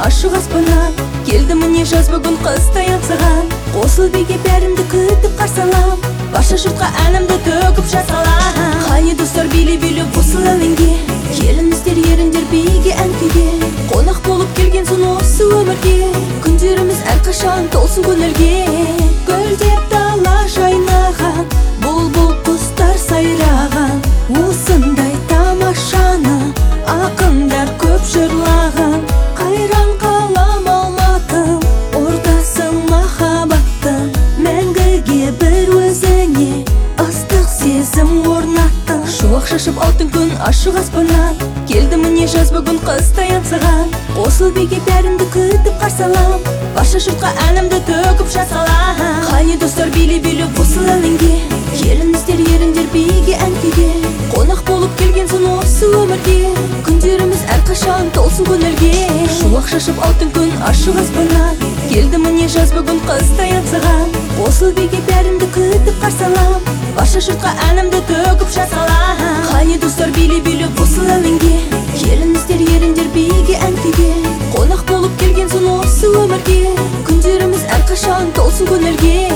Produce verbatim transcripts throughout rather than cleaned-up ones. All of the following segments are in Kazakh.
ашық аспаннан. Келді міне жаз бүгін қыс таянсаған. Қосыл биге бәрімді күтіп қарсалам. Барша жұртқа әнімді төгіп жасалам. Қане достар биле-биле қосыл әуенге. Келіңіздер еріңдер биге ән күйге. Қонақ болып келген соң осы өмірге. Күндеріміз әрқашан толсын көңілге. Гүлдеп дала жайнаған, бұлбұл құстар сайраған. Осындай тамашаны ақындар көп жырлаған. Қайран қалам Алматым, ортасы махаббаттың. Мәңгіге бір өзіңе ыстық сезім орнаттың. Шуақ шашып алтын күн ашық аспаннан. Келді міне жаз бүгін қыс таянсаған. Қосыл биге бәрімді күтіп қарсалам. Барша жұртқа әнімді төгіп жасалам. Қане достар биле-биле қосыл әуенге. Келіңіздер еріңдер биге ән күйге. Қонақ болып келген соң осы өмірге. Күндеріміз әрқашан толсын көңілге. Шуақ шашып алтын күн ашық аспаннан. Келді міне жаз бүгін қыс таянсаған. Қосыл биге бәрімді күтіп қарсалам. Барша жұртқа әнімді төгіп жасалам. Қане достар биле-биле қосыл әуенге. Келіңіздер еріңдер биге ән күйге. Қонақ болып келген соң осы өмірге. Күндеріміз әрқашан толсын көңілге.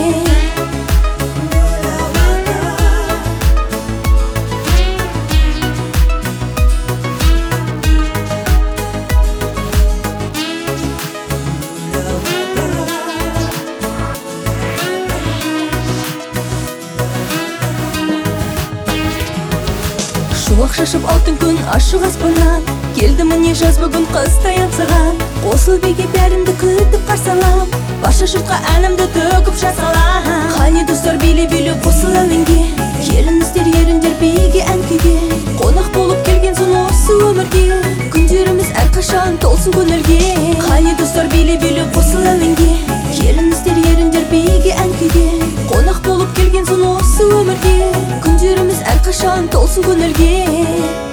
Шуақ шашып алтын күн ашық аспаннан. Келді міне жаз бүгін қыс таянсаған. Қосыл биге бәрімді күтіп қарсалам. Барша жұртқа әнімді төгіп жасалам. Қане достар биле-биле қосыл әуенге. Келіңіздер еріңдер биге ән күйге. Қонақ болып келген соң осы өмірге. Күндеріміз әрқашан толсын көңілге. Қане достар биле-биле қосыл әуенге. Келіңіздер еріңдер биге ән күйге. Қонақ болып келген соң осы өмірге. Күндеріміз әрқашан толсын көңілге.